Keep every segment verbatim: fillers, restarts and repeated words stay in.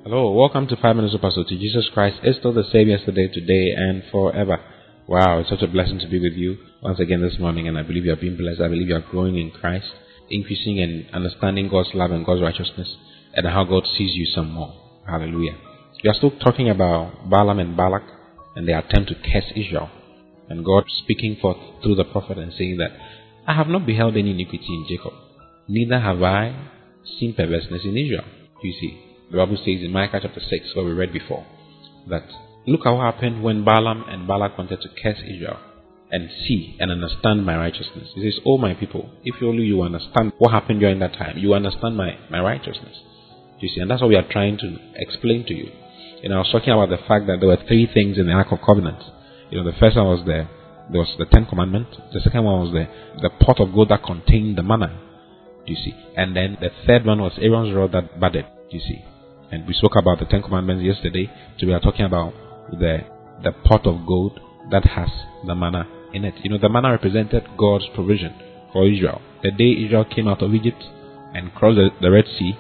Hello, welcome to Five Minutes of Pastor to Jesus Christ is still the same yesterday, today, and forever. Wow, it's such a blessing to be with you once again this morning, and I believe you are being blessed. I believe you are growing in Christ, increasing and understanding God's love and God's righteousness, and how God sees you some more. Hallelujah. We are still talking about Balaam and Balak and their attempt to curse Israel, and God speaking forth through the prophet and saying that, I have not beheld any iniquity in Jacob, neither have I seen perverseness in Israel. You see, the Bible says in Micah chapter six, where we read before, that look at what happened when Balaam and Balak wanted to curse Israel and see and understand my righteousness. He says, oh my people, if only you understand what happened during that time, you understand my, my righteousness. You see, and that's what we are trying to explain to you. You know, I was talking about the fact that there were three things in the Ark of Covenant. You know, the first one was the there was the Ten Commandments. The second one was the, the pot of gold that contained the manna. You see, and then the third one was Aaron's rod that budded. You see, and we spoke about the Ten Commandments yesterday. So we are talking about the the pot of gold that has the manna in it. You know, the manna represented God's provision for Israel. The day Israel came out of Egypt and crossed the, the Red Sea,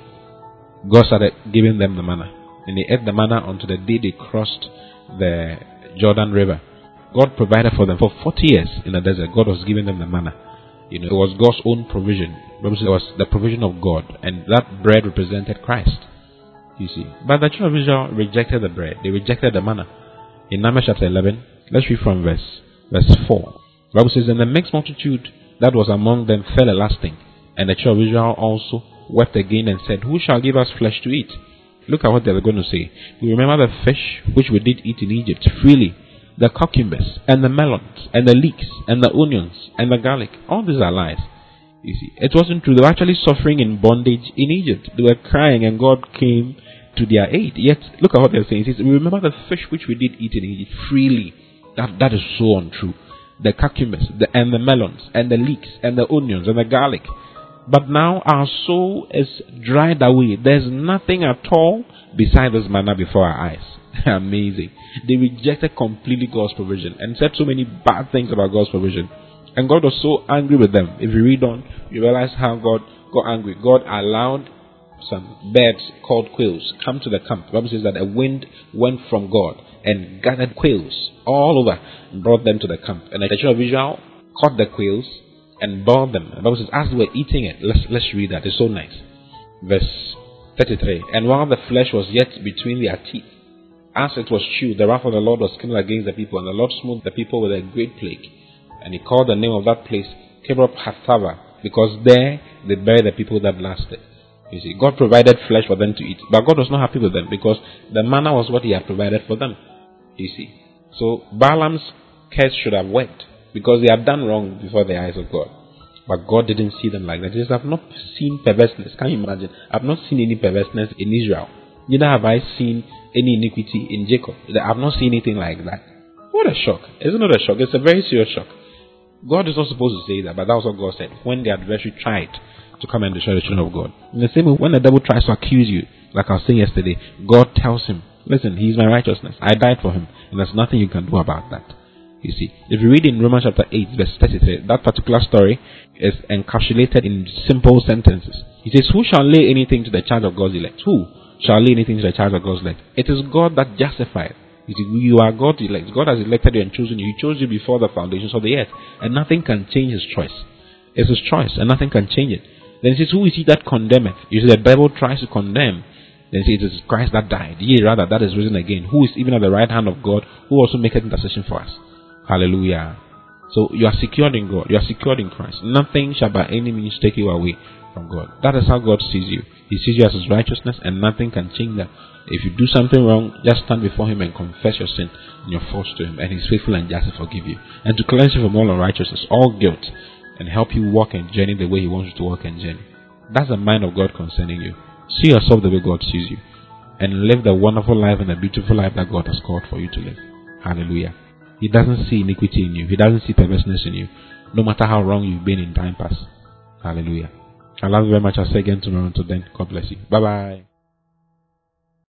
God started giving them the manna, and they ate the manna until the day they crossed the Jordan River. God provided for them for forty years in the desert. God was giving them the manna. You know, it was God's own provision. It was the provision of God, and that bread represented Christ. You see, but the children of Israel rejected the bread. They rejected the manna. In Numbers chapter eleven, let's read from verse verse four. The Bible says, and the mixed multitude that was among them fell a lasting, and the children of Israel also wept again and said, who shall give us flesh to eat? Look at what they are going to say. We remember the fish which we did eat in Egypt freely, the cucumbers and the melons and the leeks and the onions and the garlic. All these are lies. You see, it wasn't true. They were actually suffering in bondage in Egypt. They were crying, and God came to their aid. Yet, look at what they're saying. It says, we remember the fish which we did eat in Egypt freely. That that is so untrue. The cucumbers the, and the melons and the leeks and the onions and the garlic. But now our soul is dried away. There's nothing at all beside this manna before our eyes. Amazing. They rejected completely God's provision and said so many bad things about God's provision. And God was so angry with them. If you read on, you realize how God got angry. God allowed some birds called quails come to the camp. The Bible says that a wind went from God and gathered quails all over and brought them to the camp. And the children of Israel caught the quails and boiled them. The Bible says as they were eating it, let's, let's read that. It's so nice. Verse thirty-three. And while the flesh was yet between their teeth, as it was chewed, the wrath of the Lord was kindled against the people, and the Lord smote the people with a great plague. And he called the name of that place Kibroth Hattaavah, because there they buried the people that lasted. You see, God provided flesh for them to eat, but God was not happy with them because the manna was what he had provided for them. You see, so Balaam's curse should have worked because they had done wrong before the eyes of God. But God didn't see them like that. He says, I've not seen perverseness. Can you imagine? I've not seen any perverseness in Israel. Neither have I seen any iniquity in Jacob. I've not seen anything like that. What a shock. Isn't it a shock? It's a very serious shock. God is not supposed to say that, but that was what God said when the adversary tried to come and destroy the children of God. In the same way, when the devil tries to accuse you, like I was saying yesterday, God tells him, listen, he is my righteousness. I died for him, and there's nothing you can do about that. You see, if you read in Romans chapter eight, verse thirty-three, that particular story is encapsulated in simple sentences. He says, who shall lay anything to the charge of God's elect? Who shall lay anything to the charge of God's elect? It is God that justifies. You see, you are God's elect. God has elected you and chosen you. He chose you before the foundations of the earth, and nothing can change his choice. It's his choice, and nothing can change it. Then he says, who is he that condemneth? You see, the Bible tries to condemn. Then he says, it is Christ that died. Yea, rather, that is risen again, who is even at the right hand of God, who also maketh intercession for us. Hallelujah. So you are secured in God. You are secured in Christ. Nothing shall by any means take you away from God. That is how God sees you. He sees you as his righteousness, and nothing can change that. If you do something wrong, just stand before him and confess your sin and your faults to him, and he's faithful and just to forgive you and to cleanse you from all unrighteousness, all guilt, and help you walk and journey the way he wants you to walk and journey. That's the mind of God concerning you. See yourself the way God sees you, and live the wonderful life and the beautiful life that God has called for you to live. Hallelujah. He doesn't see iniquity in you. He doesn't see perverseness in you, no matter how wrong you've been in time past. Hallelujah. I love you very much. I'll say again tomorrow. Until then, God bless you. Bye bye.